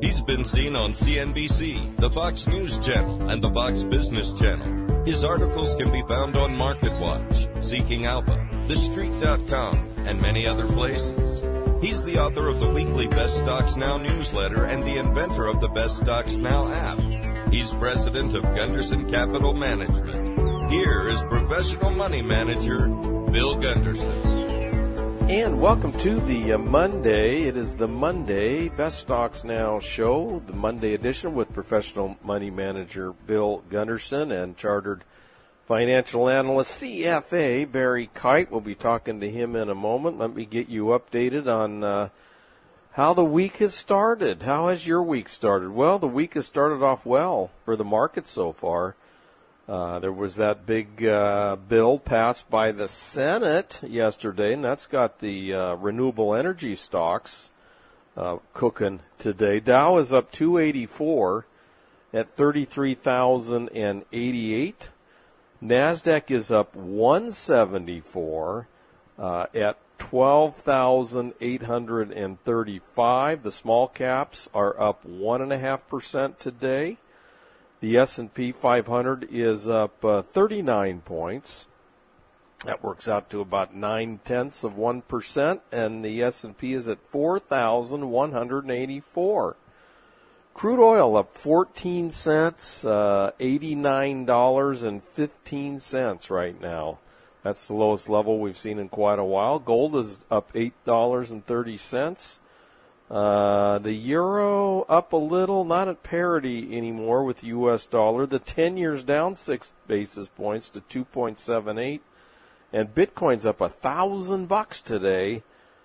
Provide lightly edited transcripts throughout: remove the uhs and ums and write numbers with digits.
He's been seen on CNBC, the Fox News Channel, and the Fox Business Channel. His articles can be found on MarketWatch, Seeking Alpha, TheStreet.com, and many other places. He's the author of the weekly Best Stocks Now newsletter and the inventor of the Best Stocks Now app. He's president of Gunderson Capital Management. Here is professional money manager, Bill Gunderson. And welcome to the Monday. It is the Monday Best Stocks Now show, the Monday edition with professional money manager Bill Gunderson and chartered financial analyst CFA Barry Kite. We'll be talking to him in a moment. Let me get you updated on how the week has started. How has your week started? Well, the week has started off well for the market so far. There was that big bill passed by the Senate yesterday, and that's got the renewable energy stocks cooking today. Dow is up 284 at 33,088. NASDAQ is up 174 at 12,835. The small caps are up 1.5% today. The S&P 500 is up 39 points. That works out to about 0.9%, and the S&P is at 4,184. Crude oil up 14 cents, $89.15 right now. That's the lowest level we've seen in quite a while. Gold is up $8.30. The euro up a little, not at parity anymore with the U.S. dollar. The 10 years down 6 basis points to 2.78. And Bitcoin's up $1,000 today,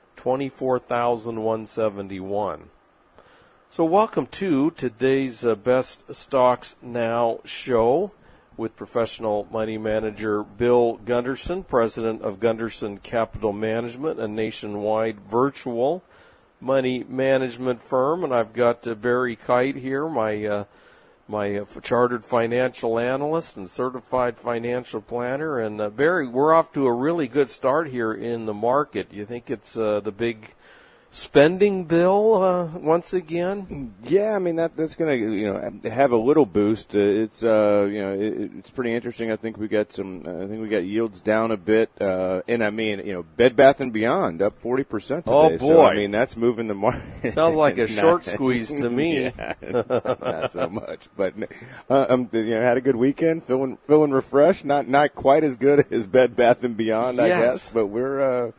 24,171. So welcome to today's Best Stocks Now show with professional money manager Bill Gunderson, president of Gunderson Capital Management, a nationwide virtual money management firm. And I've got Barry Kite here, my chartered financial analyst and certified financial planner. And Barry, we're off to a really good start here in the market. Do you think it's the big spending bill once again? Yeah, I mean that's going to have a little boost. It's it's pretty interesting. I think we got yields down a bit, and I mean Bed Bath and Beyond up 40% today. Oh boy! So, I mean that's moving the market. Sounds like a short squeeze to me. Yeah, not so much, but had a good weekend, feeling refreshed. Not quite as good as Bed Bath and Beyond, yes. I guess, but we're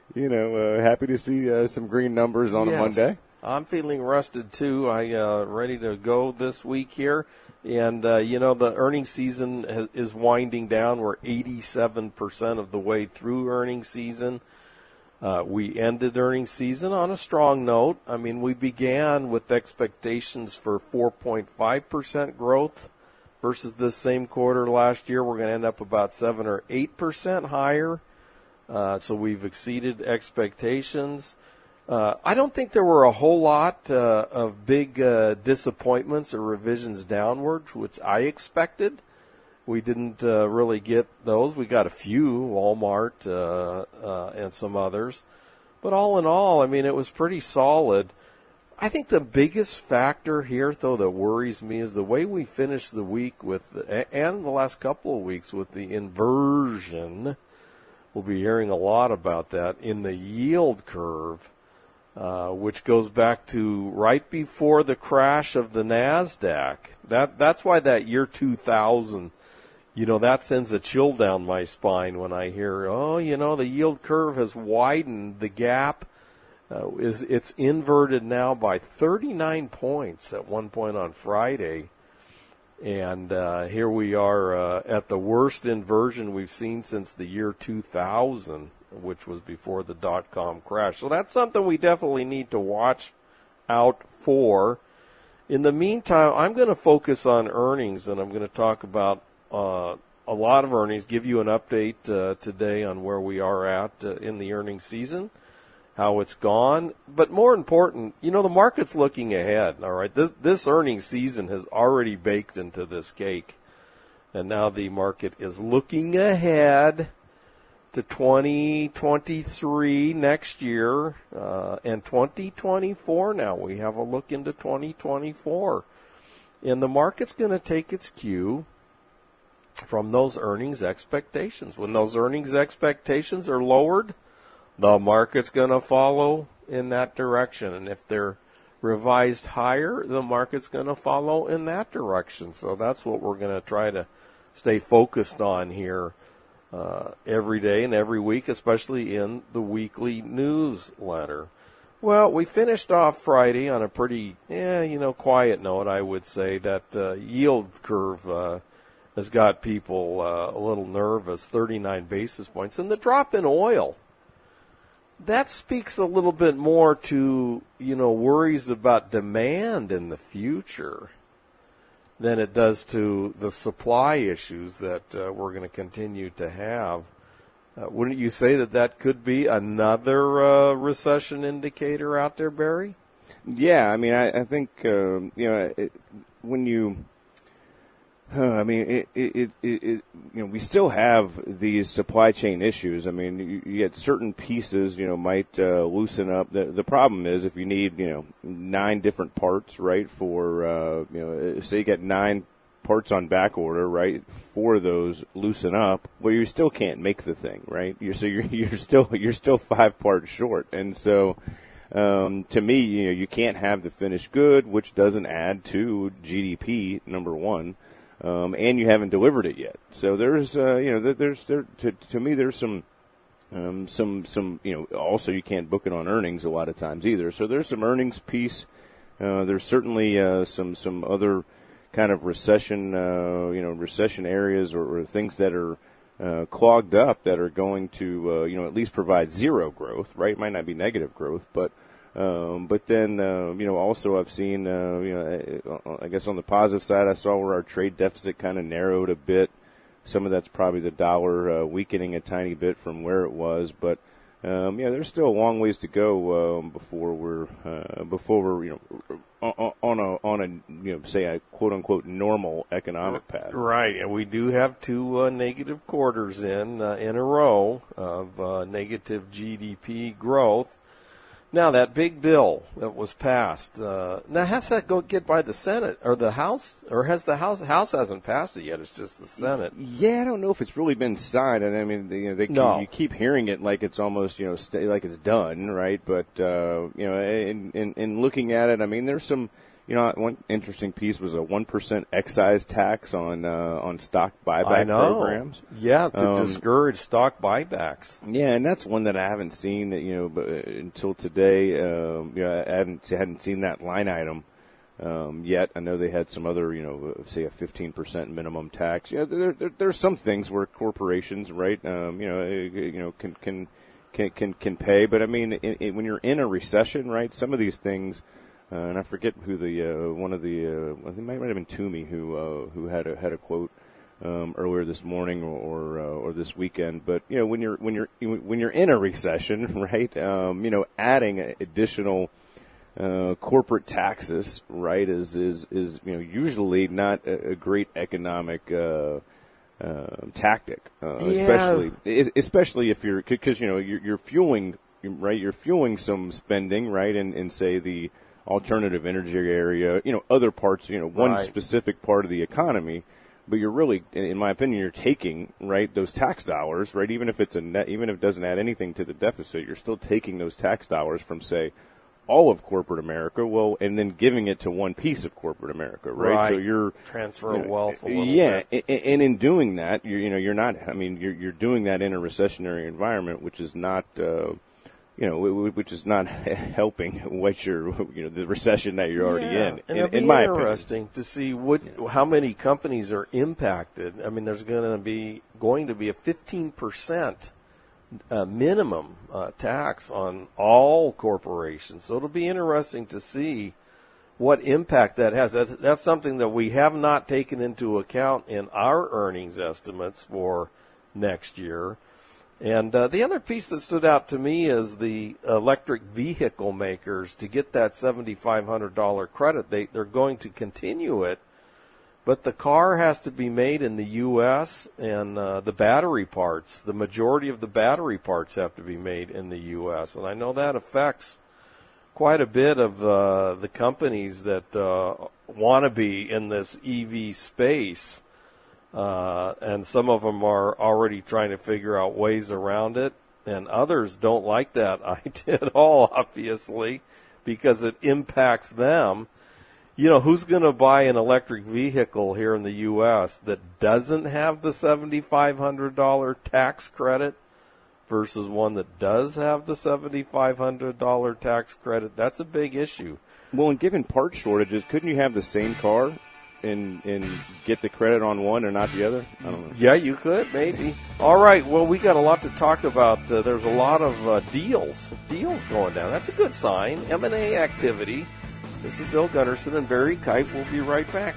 happy to see some green numbers on a Monday. I'm feeling rested too. Ready to go this week here. And, the earnings season is winding down. We're 87% of the way through earnings season. We ended earnings season on a strong note. I mean, we began with expectations for 4.5% growth versus the same quarter last year. We're going to end up about 7 or 8% higher. So we've exceeded expectations. I don't think there were a whole lot of big disappointments or revisions downward, which I expected. We didn't really get those. We got a few, Walmart and some others. But all in all, I mean, it was pretty solid. I think the biggest factor here, though, that worries me is the way we finished the week and the last couple of weeks with the inversion. We'll be hearing a lot about that in the yield curve, which goes back to right before the crash of the NASDAQ. That's why that year 2000, that sends a chill down my spine when I hear, the yield curve has widened. The gap it's inverted now by 39 points at one point on Friday. And here we are at the worst inversion we've seen since the year 2000, which was before the dot-com crash. So that's something we definitely need to watch out for. In the meantime, I'm going to focus on earnings, and I'm going to talk about a lot of earnings, give you an update today on where we are at in the earnings season, how it's gone. But more important, the market's looking ahead, all right? This earnings season has already baked into this cake, and now the market is looking ahead to 2023 next year and 2024 now. We have a look into 2024. And the market's going to take its cue from those earnings expectations. When those earnings expectations are lowered, the market's going to follow in that direction. And if they're revised higher, the market's going to follow in that direction. So that's what we're going to try to stay focused on here every day and every week, especially in the weekly newsletter. Well, we finished off Friday on a pretty, quiet note, I would say. That yield curve has got people a little nervous, 39 basis points. And the drop in oil, that speaks a little bit more to, worries about demand in the future than it does to the supply issues that we're going to continue to have. Wouldn't you say that could be another recession indicator out there, Barry? Yeah, I mean, I think when you, we still have these supply chain issues. I mean, you get certain pieces, might loosen up. The problem is if you need, 9 different parts, right? For say you get 9 parts on back order, right? 4 of those loosen up. Well, you still can't make the thing, right? You're still 5 parts short, and so. To me, you can't have the finished good, which doesn't add to GDP, number one, and you haven't delivered it yet. So there's, to me, there's some, also you can't book it on earnings a lot of times either. So there's some earnings piece. There's certainly some other kind of recession areas or things that are clogged up that are going to, at least provide zero growth, right? It might not be negative growth, but then, also I've seen, I guess on the positive side, I saw where our trade deficit kind of narrowed a bit. Some of that's probably the dollar weakening a tiny bit from where it was, but there's still a long ways to go before we're on a say a quote unquote normal economic path. Right, and we do have 2 negative quarters in a row of negative GDP growth. Now that big bill that was passed, now has that get by the Senate or the House, or has the House hasn't passed it yet? It's just the Senate. Yeah, I don't know if it's really been signed. And I mean, you keep hearing it like it's almost like it's done, right? But in looking at it, I mean, there's some. One interesting piece was a 1% excise tax on stock buyback programs. Yeah, to discourage stock buybacks. Yeah, and that's one that I haven't seen until today. I hadn't seen that line item yet. I know they had some other, say a 15% minimum tax. There's some things where corporations, right, can pay, but I mean, when you're in a recession, right, some of these things. And I forget who I think it might have been Toomey who had a quote earlier this morning or this weekend. But when you're in a recession, right? Adding additional corporate taxes, right, is usually not a great economic tactic, especially if because you're fueling, right? You're fueling some spending, right, in say the alternative energy area, other parts, one specific part of the economy, but you're really, in my opinion, you're taking, right, those tax dollars, right, even if it's even if it doesn't add anything to the deficit, you're still taking those tax dollars from, say, all of corporate America, and then giving it to one piece of corporate America, right? So you're transfer wealth a little bit. And in doing that, you're not, I mean, you're doing that in a recessionary environment, which is not, which is not helping the recession that you're already in. And it'll be interesting to see how many companies are impacted. I mean, there's going to be a 15% minimum tax on all corporations. So it'll be interesting to see what impact that has. That's something that we have not taken into account in our earnings estimates for next year. And the other piece that stood out to me is the electric vehicle makers. To get that $7,500 credit, they're going to continue it But the car has to be made in the U.S., and the battery parts, the majority of the battery parts have to be made in the U.S., and I know that affects quite a bit of the companies that want to be in this EV space, and some of them are already trying to figure out ways around it, and others don't like that idea at all, obviously, because it impacts them. You know, who's going to buy an electric vehicle here in the U.S. that doesn't have the $7,500 tax credit versus one that does have the $7,500 tax credit? That's a big issue. Well, and given part shortages, couldn't you have the same car and get the credit on one and not the other? I don't know. Yeah, you could, maybe. All right, well, we got a lot to talk about. There's a lot of deals going down. That's a good sign. M&A activity. This is Bill Gunderson and Barry Kite. We'll be right back.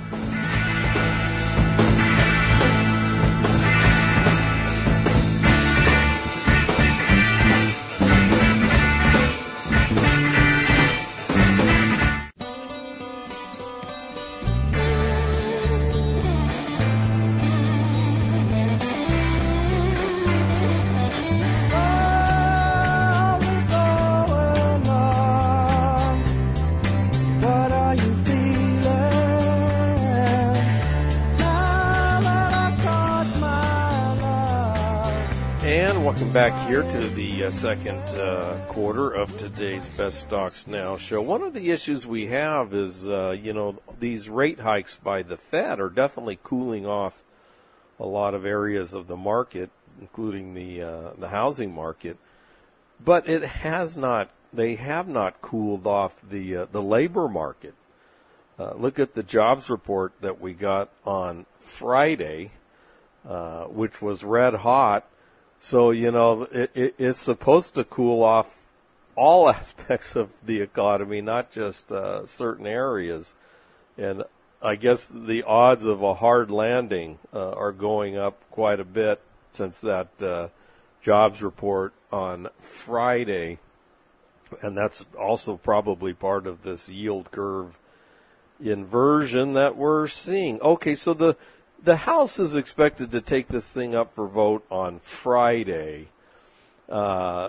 Welcome back here to the second quarter of today's Best Stocks Now show. One of the issues we have is, these rate hikes by the Fed are definitely cooling off a lot of areas of the market, including the housing market. But they have not cooled off the labor market. Look at the jobs report that we got on Friday, which was red hot. So, it's supposed to cool off all aspects of the economy, not just certain areas. And I guess the odds of a hard landing are going up quite a bit since that jobs report on Friday. And that's also probably part of this yield curve inversion that we're seeing. Okay, so the House is expected to take this thing up for vote on Friday. And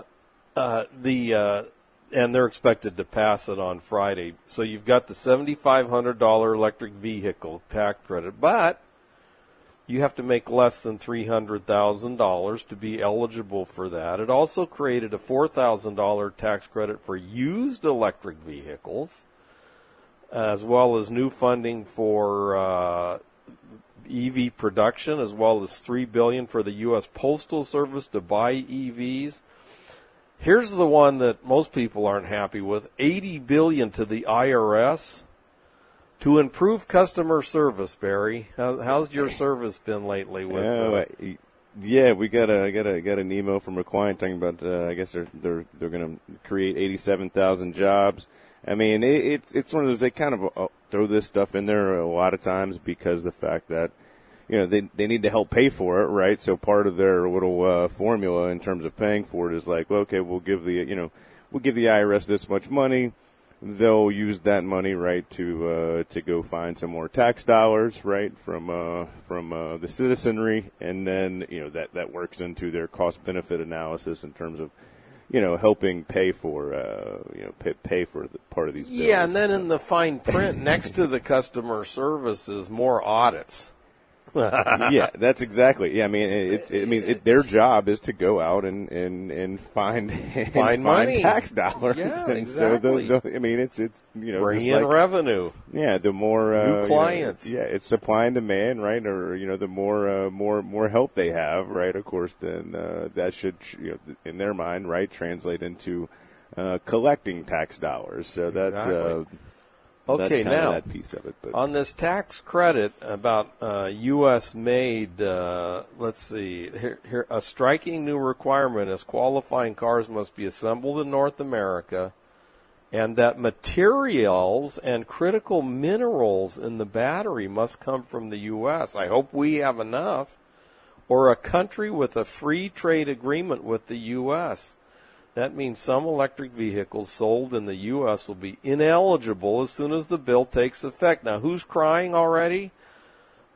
they're expected to pass it on Friday. So you've got the $7,500 electric vehicle tax credit, but you have to make less than $300,000 to be eligible for that. It also created a $4,000 tax credit for used electric vehicles, as well as new funding for EV production, as well as $3 billion for the U.S. Postal Service to buy EVs. Here's the one that most people aren't happy with: $80 billion to the IRS to improve customer service. Barry, how's your service been lately? Yeah, we got an email from a client talking about. I guess they're going to create 87,000 jobs. I mean, it's one of those, they kind of throw this stuff in there a lot of times because the fact that, they need to help pay for it, right? So part of their little formula in terms of paying for it is like, well, okay, we'll give the IRS this much money. They'll use that money, right, to go find some more tax dollars, right, from the citizenry, and then that works into their cost benefit analysis in terms of helping pay for pay for the part of these bills. Yeah, and then in the fine print next to the customer service is more audits. Yeah, that's exactly. Yeah, I mean, their job is to go out and find money, tax dollars. Yeah, and exactly. So it's bring in revenue. Yeah, the more new clients. It's supply and demand, right? Or the more help they have, right? Of course, then that should in their mind, right, translate into collecting tax dollars. So that's. Exactly. Okay, now, that piece of it, but. On this tax credit about U.S. made, let's see, here a striking new requirement is qualifying cars must be assembled in North America, and that materials and critical minerals in the battery must come from the U.S. I hope we have enough, or a country with a free trade agreement with the U.S. That means some electric vehicles sold in the U.S. will be ineligible as soon as the bill takes effect. Now, who's crying already?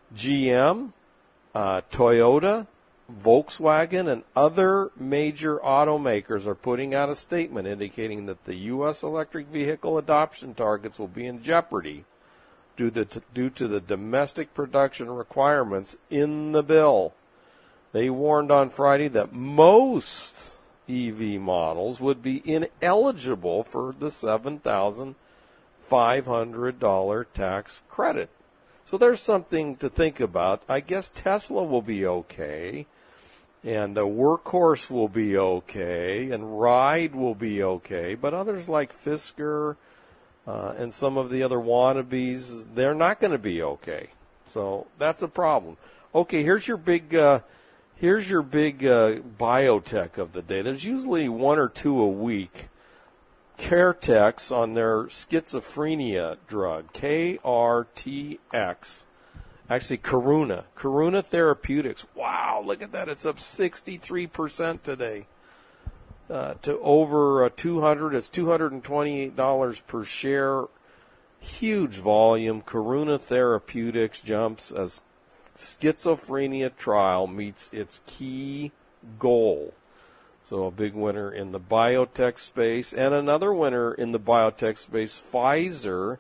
GM, Toyota, Volkswagen, and other major automakers are putting out a statement indicating that the U.S. electric vehicle adoption targets will be in jeopardy due to the domestic production requirements in the bill. They warned on Friday that most EV models would be ineligible for the $7,500 tax credit. So there's something to think about. I guess Tesla will be okay, and Workhorse will be okay, and Ride will be okay, but others like Fisker and some of the other wannabes, they're not going to be okay. So that's a problem. Okay, here's your big biotech of the day. There's usually one or two a week. CareTx on their schizophrenia drug, KRTX. Actually, Karuna Therapeutics. Wow, look at that. It's up 63% today to over 200. It's $228 per share. Huge volume. Karuna Therapeutics jumps as schizophrenia trial meets its key goal. So a big winner in the biotech space. And another winner in the biotech space, Pfizer,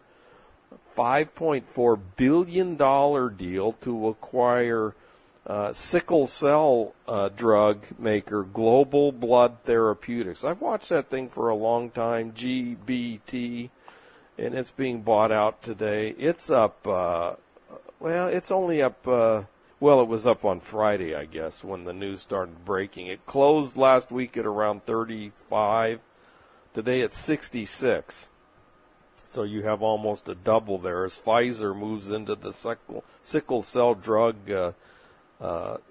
$5.4 billion deal to acquire sickle cell drug maker Global Blood Therapeutics. I've watched that thing for a long time, GBT, and it's being bought out today. It's up, it's only up, it was up on Friday, I guess, when the news started breaking. It closed last week at around 35. Today it's 66. So you have almost a double there as Pfizer moves into the sickle cell drug aisle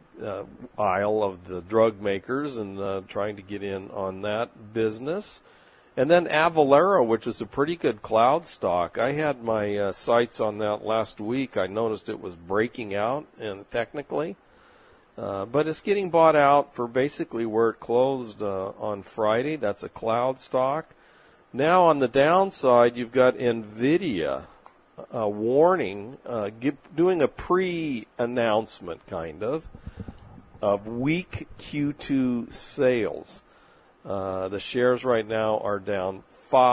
of the drug makers and trying to get in on that business. And then Avalara, which is a pretty good cloud stock. I had my sights on that last week. I noticed it was breaking out and technically. But it's getting bought out for basically where it closed on Friday. That's a cloud stock. Now on the downside, you've got NVIDIA warning, doing a pre-announcement kind of weak Q2 sales. The shares right now are down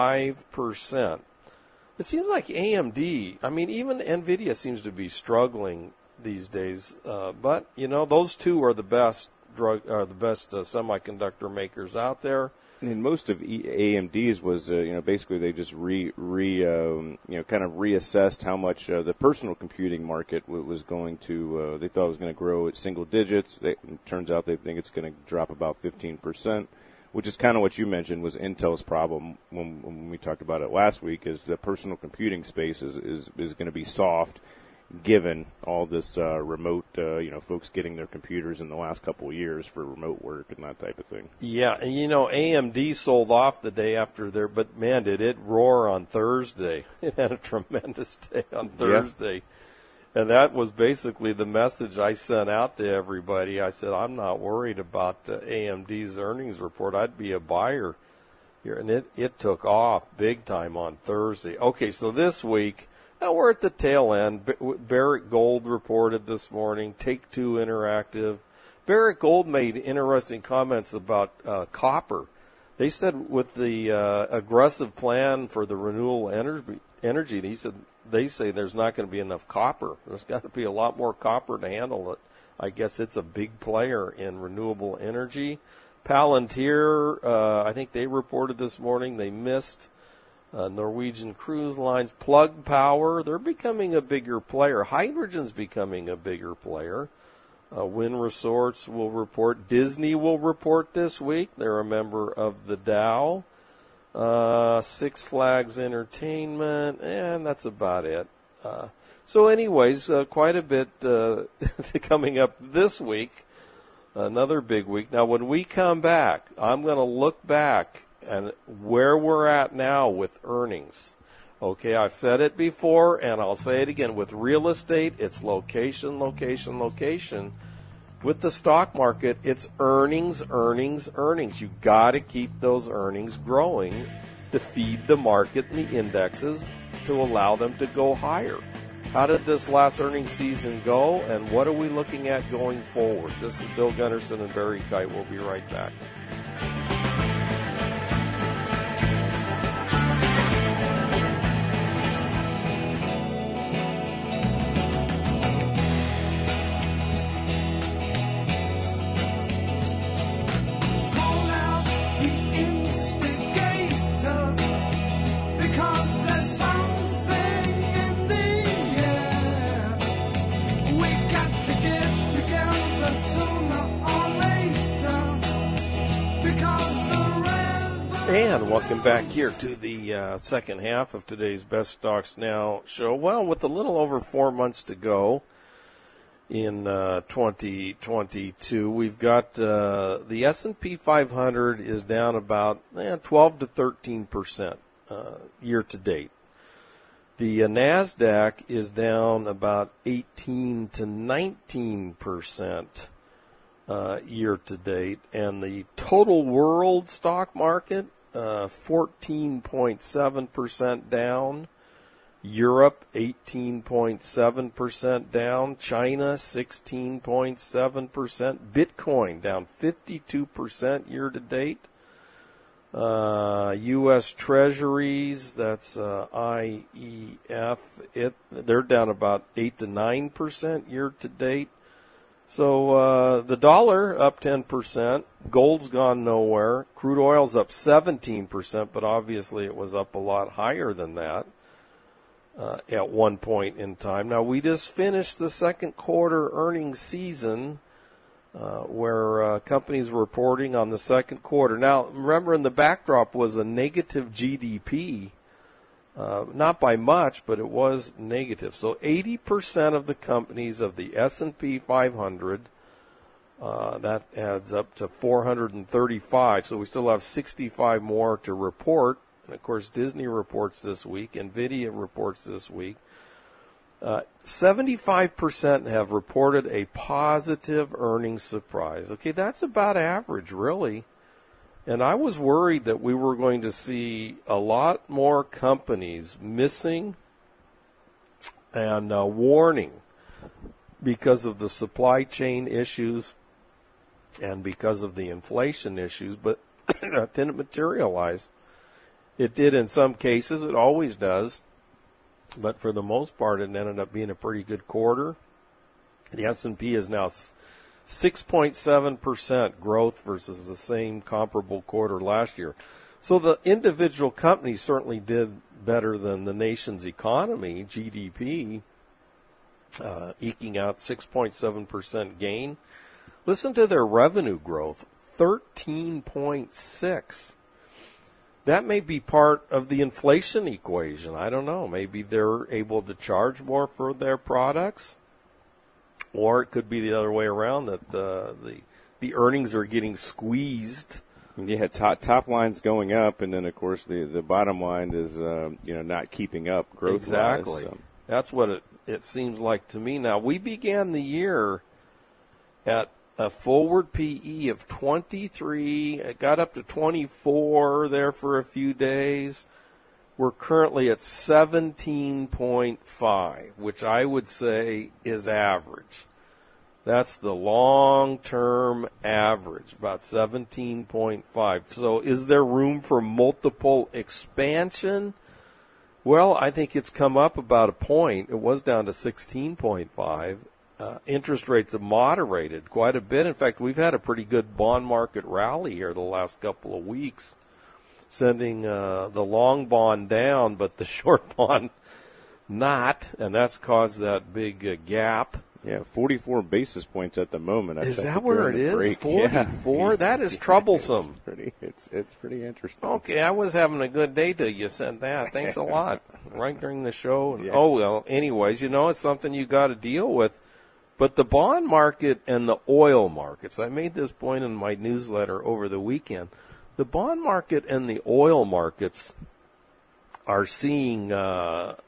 5%. It seems like AMD, even NVIDIA seems to be struggling these days. But those two are the best semiconductor makers out there. And most of AMD's was, basically they just kind of reassessed how much the personal computing market was going to. They thought it was going to grow at single digits. It turns out they think it's going to drop about 15%. Which is kind of what you mentioned was Intel's problem when we talked about it last week, is the personal computing space is going to be soft, given all this remote, folks getting their computers in the last couple of years for remote work and that type of thing. Yeah, and AMD sold off the day after but man, did it roar on Thursday. It had a tremendous day on Thursday. Yeah. And that was basically the message I sent out to everybody. I said, I'm not worried about AMD's earnings report. I'd be a buyer here. And it took off big time on Thursday. Okay, so this week, now we're at the tail end. Barrick Gold reported this morning, Take-Two Interactive. Barrick Gold made interesting comments about copper. They said with the aggressive plan for the renewable energy, they say there's not going to be enough copper. There's got to be a lot more copper to handle it. I guess it's a big player in renewable energy. Palantir, I think they reported this morning they missed Norwegian Cruise Lines. Plug Power, they're becoming a bigger player. Hydrogen's becoming a bigger player. Wind Resorts will report. Disney will report this week. They're a member of the Dow. Six Flags Entertainment, and that's about it. So anyways, quite a bit coming up this week, another big week. Now, when we come back, I'm going to look back at where we're at now with earnings. Okay, I've said it before, and I'll say it again. With real estate, it's location, location, location. With the stock market, it's earnings, earnings, earnings. You got to keep those earnings growing to feed the market and the indexes to allow them to go higher. How did this last earnings season go, and what are we looking at going forward? This is Bill Gunderson and Barry Kite. We'll be right back. And welcome back here to the second half of today's Best Stocks Now show. Well, with a little over 4 months to go in 2022, we've got the S&P 500 is down about 12 to 13% year to date. The NASDAQ is down about 18 to 19% year to date, and the total world stock market 14.7% down, Europe 18.7% down, China 16.7%, Bitcoin down 52% year to date, U.S. Treasuries, that's IEF, they're down about 8 to 9% year to date. So the dollar up 10%, gold's gone nowhere, crude oil's up 17%, but obviously it was up a lot higher than that at one point in time. Now, we just finished the second quarter earnings season where companies were reporting on the second quarter. Now, remember, in the backdrop was a negative GDP. Not by much, but it was negative. So 80% of the companies of the S&P 500, that adds up to 435. So we still have 65 more to report. And, of course, Disney reports this week. NVIDIA reports this week. 75% have reported a positive earnings surprise. Okay, that's about average, really. And I was worried that we were going to see a lot more companies missing and warning because of the supply chain issues and because of the inflation issues, but that didn't materialize. It did in some cases. It always does. But for the most part, it ended up being a pretty good quarter. The S&P is now 6.7% growth versus the same comparable quarter last year. So the individual companies certainly did better than the nation's economy, GDP, eking out 6.7% gain. Listen to their revenue growth, 13.6%. That may be part of the inflation equation. I don't know. Maybe they're able to charge more for their products. Or it could be the other way around, that the earnings are getting squeezed. Yeah, top line's going up, and then of course the bottom line is not keeping up growth. Exactly. So. That's what it seems like to me. Now, we began the year at a forward PE of 23. It got up to 24 there for a few days. We're currently at 17.5, which I would say is average. That's the long-term average, about 17.5. So is there room for multiple expansion? Well, I think it's come up about a point. It was down to 16.5. Interest rates have moderated quite a bit. In fact, we've had a pretty good bond market rally here the last couple of weeks, sending the long bond down, but the short bond not, and that's caused that big gap. Yeah, 44 basis points at the moment. Is that where it is? 44? Yeah. That is troublesome. It's pretty interesting. Okay, I was having a good day till you said that. Thanks a lot. Right during the show. Yeah. Oh, well, anyways, it's something you got to deal with. But the bond market and the oil markets, I made this point in my newsletter over the weekend. The bond market and the oil markets are seeing, not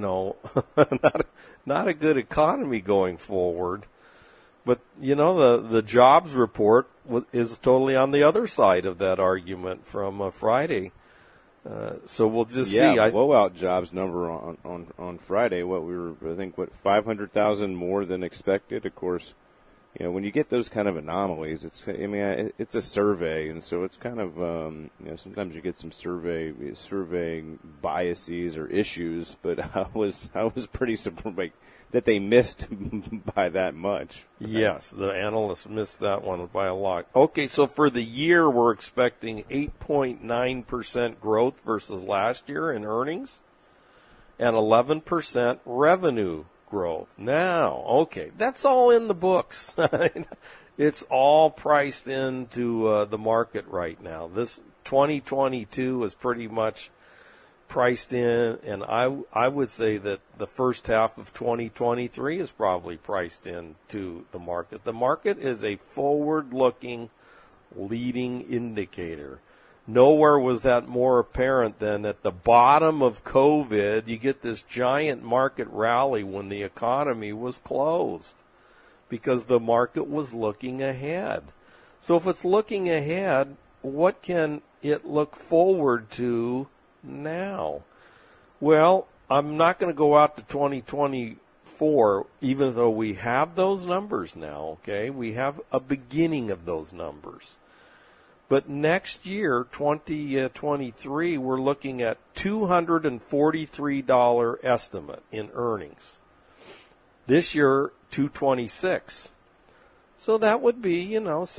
a good economy going forward. But, the jobs report is totally on the other side of that argument from Friday. So we'll just see. Blowout jobs number on Friday. I think 500,000 more than expected. Of course, when you get those kind of anomalies, it's a survey, and so it's kind of sometimes you get some surveying biases or issues. But I was pretty surprised that they missed by that much. Yes, the analysts missed that one by a lot. Okay, so for the year, we're expecting 8.9% growth versus last year in earnings and 11% revenue growth. Now, okay, that's all in the books. It's all priced into the market right now. This 2022 is pretty much priced in, and I would say that the first half of 2023 is probably priced into the market. The market is a forward-looking leading indicator. Nowhere was that more apparent than at the bottom of COVID. You get this giant market rally when the economy was closed because the market was looking ahead. So if it's looking ahead, what can it look forward to now? Well, I'm not going to go out to 2024, even though we have those numbers now, okay? We have a beginning of those numbers. But next year, 2023, we're looking at $243 estimate in earnings. This year, $226. So that would be,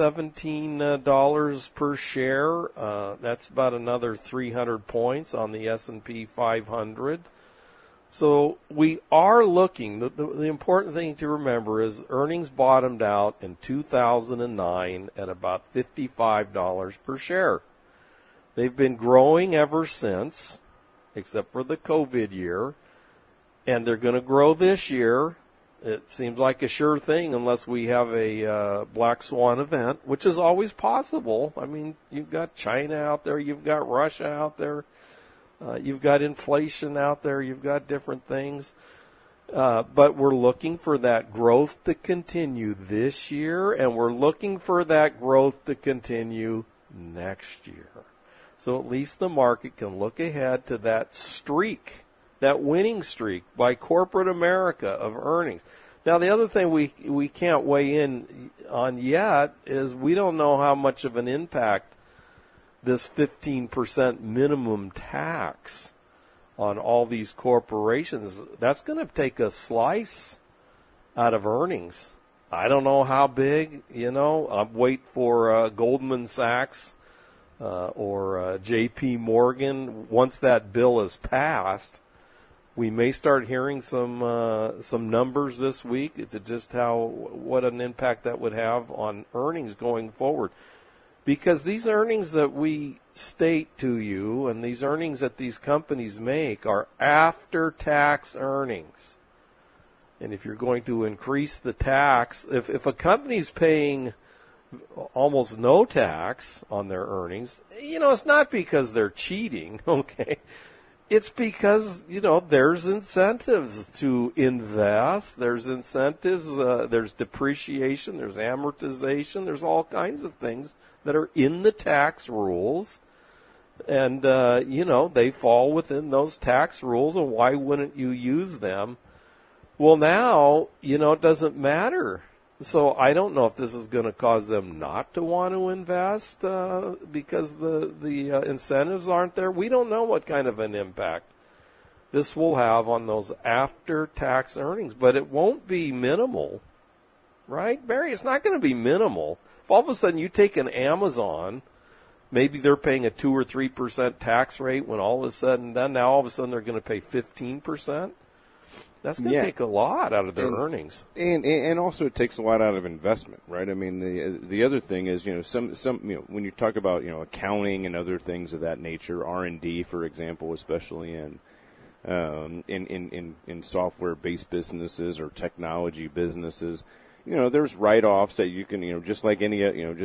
$17 per share. That's about another 300 points on the S&P 500. So we are looking, the important thing to remember is earnings bottomed out in 2009 at about $55 per share. They've been growing ever since, except for the COVID year, and they're going to grow this year. It seems like a sure thing unless we have a black swan event, which is always possible. I mean, you've got China out there, you've got Russia out there, you've got inflation out there, you've got different things. But we're looking for that growth to continue this year, and we're looking for that growth to continue next year. So at least the market can look ahead to that streak, that winning streak by corporate America of earnings. Now, the other thing we can't weigh in on yet is we don't know how much of an impact this 15% minimum tax on all these corporations, that's going to take a slice out of earnings. I don't know how big, I'll wait for Goldman Sachs or J.P. Morgan. Once that bill is passed, we may start hearing some numbers this week to just what an impact that would have on earnings going forward. Because these earnings that we state to you and these earnings that these companies make are after-tax earnings. And if you're going to increase the tax, if a company's paying almost no tax on their earnings, it's not because they're cheating, okay? It's because, there's incentives to invest, there's incentives, there's depreciation, there's amortization, there's all kinds of things that are in the tax rules. And, they fall within those tax rules, and why wouldn't you use them? Well, now, it doesn't matter. So I don't know if this is going to cause them not to want to invest because the incentives aren't there. We don't know what kind of an impact this will have on those after-tax earnings, but it won't be minimal, right, Barry? It's not going to be minimal. If all of a sudden you take an Amazon, maybe they're paying a 2 or 3% tax rate when all is said and done. Now all of a sudden they're going to pay 15%. That's going to take a lot out of their earnings, and also it takes a lot out of investment, right? I mean, the other thing is, some when you talk about accounting and other things of that nature, R&D, for example, especially in software-based businesses or technology businesses, there's write-offs that you can, just like any,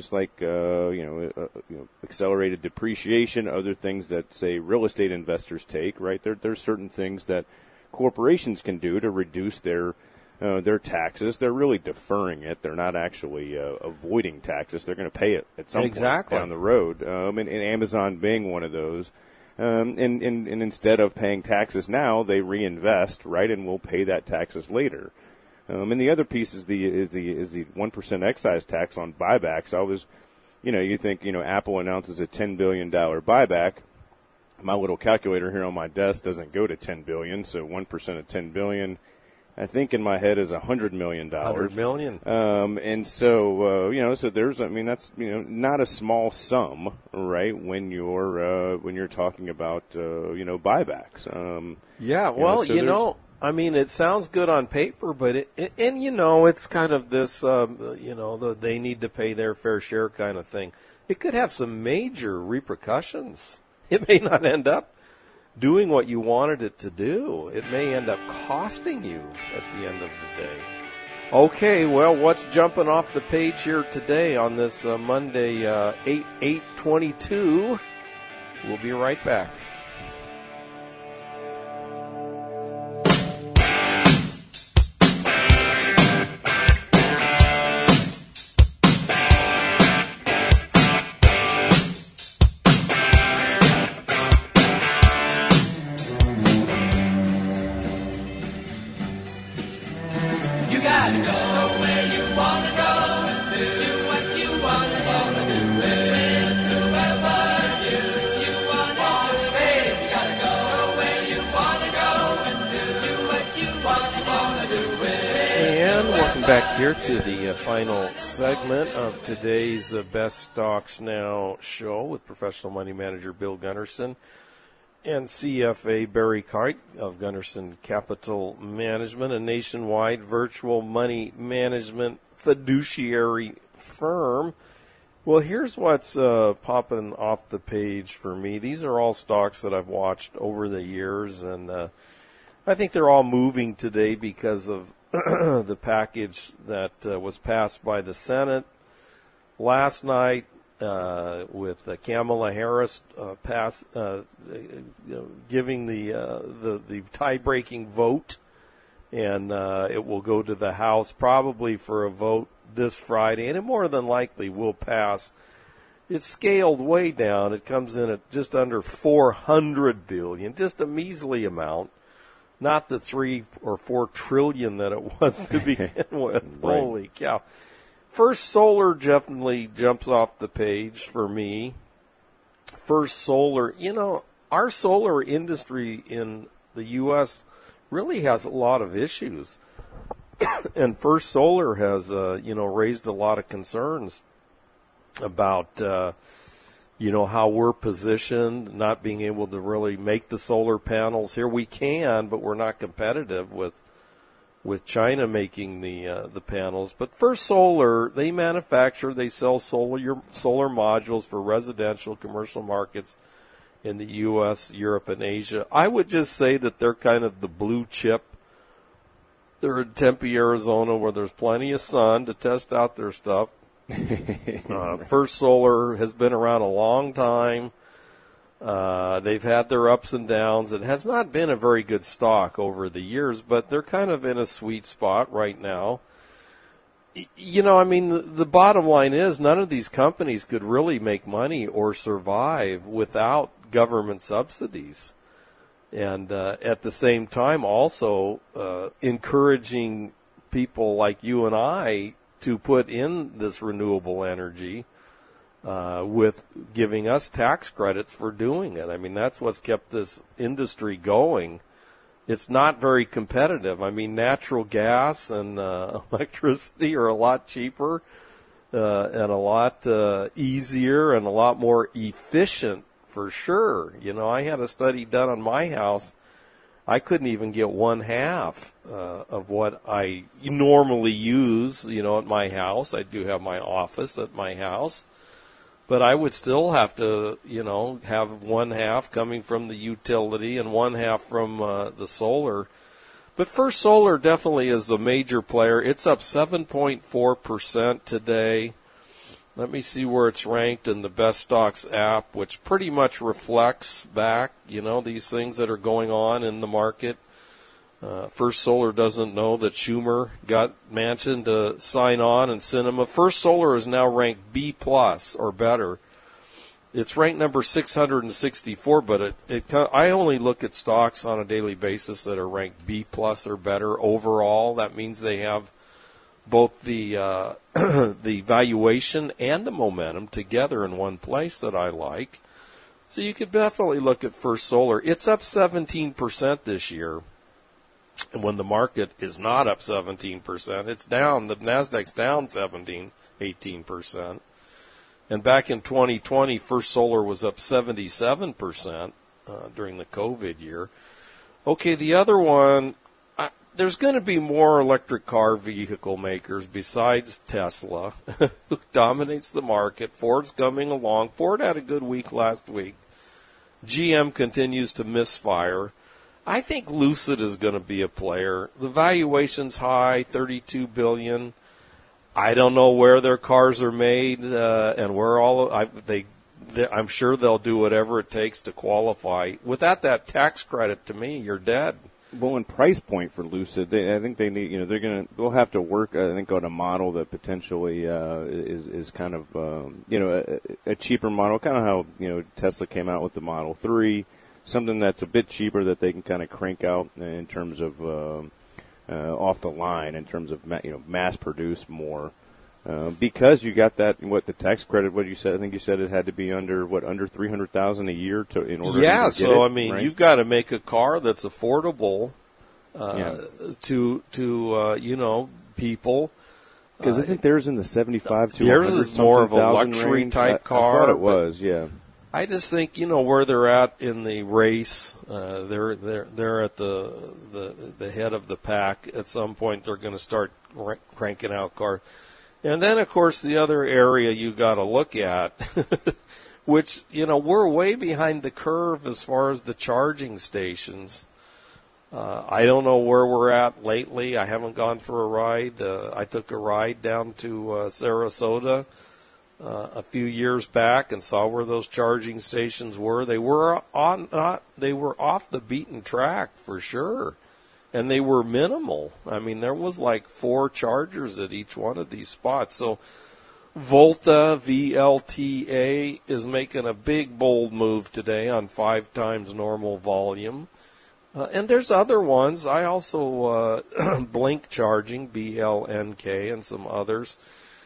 accelerated depreciation, other things that say real estate investors take, right? There's certain things that corporations can do to reduce their taxes. They're really deferring it. They're not actually avoiding taxes. They're going to pay it at some point down the road. And Amazon being one of those. And instead of paying taxes now, they reinvest, right, and will pay that taxes later. And the other piece is the 1% excise tax on buybacks. You think, Apple announces a $10 billion buyback. My little calculator here on my desk doesn't go to $10 billion, so 1% of $10 billion, I think in my head is $100 million. $100 million. And so, so there's, that's, not a small sum, right, when you're talking about, buybacks. It sounds good on paper, but it's kind of this, they need to pay their fair share kind of thing. It could have some major repercussions. It may not end up doing what you wanted it to do. It may end up costing you at the end of the day. Okay, well, what's jumping off the page here today on this Monday, 8/8/22? We'll be right back. Back here to the final segment of today's Best Stocks Now show with professional money manager Bill Gunderson and CFA Barry Kite of Gunderson Capital Management, a nationwide virtual money management fiduciary firm. Well, here's what's popping off the page for me. These are all stocks that I've watched over the years, and I think they're all moving today because of the package that was passed by the Senate last night with Kamala Harris giving the tie-breaking vote, and it will go to the House probably for a vote this Friday, and it more than likely will pass. It's scaled way down. It comes in at just under $400 billion, just a measly amount. Not the 3 or 4 trillion that it was to begin with. Right. Holy cow. First Solar definitely jumps off the page for me. First Solar, our solar industry in the U.S. really has a lot of issues. And First Solar has, raised a lot of concerns about, how we're positioned, not being able to really make the solar panels here. We can, but we're not competitive with China making the panels. But First Solar, they sell solar modules for residential, commercial markets in the U.S., Europe, and Asia. I would just say that they're kind of the blue chip. They're in Tempe, Arizona, where there's plenty of sun to test out their stuff. First Solar has been around a long time. They've had their ups and downs. It has not been a very good stock over the years, but they're kind of in a sweet spot right now. The bottom line is none of these companies could really make money or survive without government subsidies. And at the same time also encouraging people like you and I to put in this renewable energy with giving us tax credits for doing it. I mean, that's what's kept this industry going. It's not very competitive. I mean, natural gas and electricity are a lot cheaper and a lot easier and a lot more efficient for sure. I had a study done on my house. I couldn't even get 1/2 of what I normally use, at my house. I do have my office at my house. But I would still have to, have 1/2 coming from the utility and 1/2 from the solar. But First Solar definitely is the major player. It's up 7.4% today. Let me see where it's ranked in the Best Stocks app, which pretty much reflects back, these things that are going on in the market. First Solar doesn't know that Schumer got Manchin to sign on and Sinema. First Solar is now ranked B+ or better It's ranked number 664, but I only look at stocks on a daily basis that are ranked B+ or better overall. That means they have both the the valuation and the momentum together in one place that I like. So you could definitely look at First Solar. It's up 17% this year. And when the market is not up 17%, it's down. The NASDAQ's down 18%. And back in 2020, First Solar was up 77% during the COVID year. Okay, the other one, there's going to be more electric car vehicle makers besides Tesla, who dominates the market. Ford's coming along. Ford had a good week last week. GM continues to misfire. I think Lucid is going to be a player. The valuation's high, $32 billion. I don't know where their cars are made, and where I'm sure they'll do whatever it takes to qualify. Without that tax credit, to me, you're dead. Well, in price point for Lucid, I think they need, they'll have to work, I think, on a model that potentially is kind of, a cheaper model, kind of how, Tesla came out with the Model 3, something that's a bit cheaper that they can kind of crank out in terms of off the line, in terms of, mass produce more. Because you got that, the tax credit, what you said, I think you said it had to be under $300,000 a year in order to get it. So, I mean, right? You've got to make a car that's affordable, to people. Because isn't theirs in the 75 to theirs is more of a luxury type car. I thought it was, yeah. I just think, where they're at in the race, they're at the head of the pack. At some point, they're going to start cranking out cars. And then, of course, the other area you got to look at, which, we're way behind the curve as far as the charging stations. I don't know where we're at lately. I haven't gone for a ride. I took a ride down to Sarasota a few years back and saw where those charging stations were. They were off the beaten track for sure. And they were minimal. I mean, there was like 4 chargers at each one of these spots. So Volta, VLTA, is making a big, bold move today on 5 times normal volume. And there's other ones. I also, Blink Charging, BLNK, and some others.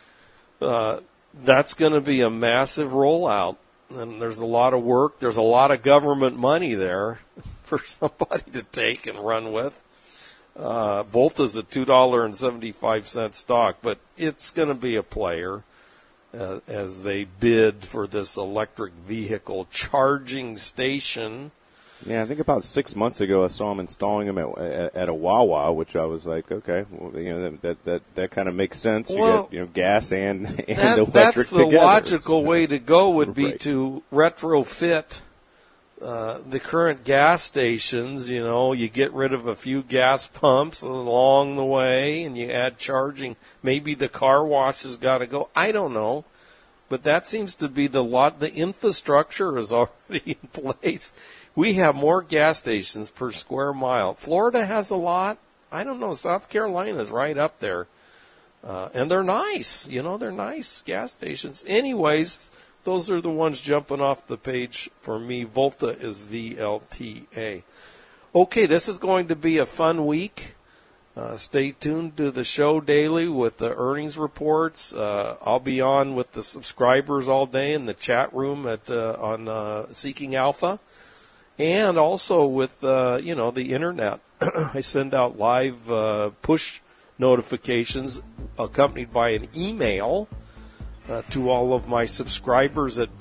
That's going to be a massive rollout. And there's a lot of work. There's a lot of government money there for somebody to take and run with. Volta's a $2.75 stock, but it's going to be a player as they bid for this electric vehicle charging station. Yeah, I think about 6 months ago I saw them installing them at a Wawa, which I was like, okay, well, that kind of makes sense. Well, you get gas and electric that's the together. logical way to go would be Right. to retrofit the current gas stations. You get rid of a few gas pumps along the way and you add charging. Maybe the car wash has got to go. I don't know. But that seems to be the infrastructure is already in place. We have more gas stations per square mile. Florida has a lot. I don't know. South Carolina's right up there. And they're nice. They're nice gas stations. Anyways, those are the ones jumping off the page for me. Volta is VLTA. Okay, this is going to be a fun week. Stay tuned to the show daily with the earnings reports. I'll be on with the subscribers all day in the chat room on Seeking Alpha. And also with, the internet. I send out live push notifications accompanied by an email to all of my subscribers at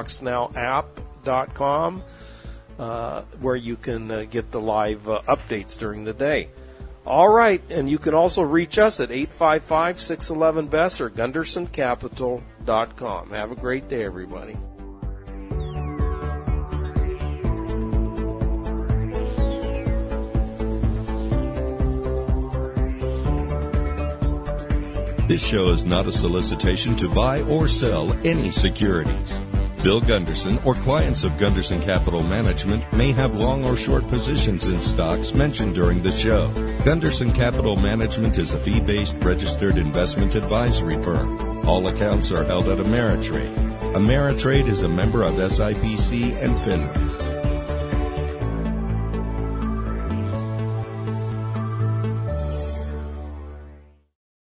beststocksnowapp.com, where you can get the live updates during the day. All right, and you can also reach us at 855-611-BEST or GundersonCapital.com. Have a great day, everybody. This show is not a solicitation to buy or sell any securities. Bill Gunderson or clients of Gunderson Capital Management may have long or short positions in stocks mentioned during the show. Gunderson Capital Management is a fee-based registered investment advisory firm. All accounts are held at Ameritrade. Ameritrade is a member of SIPC and FINRA.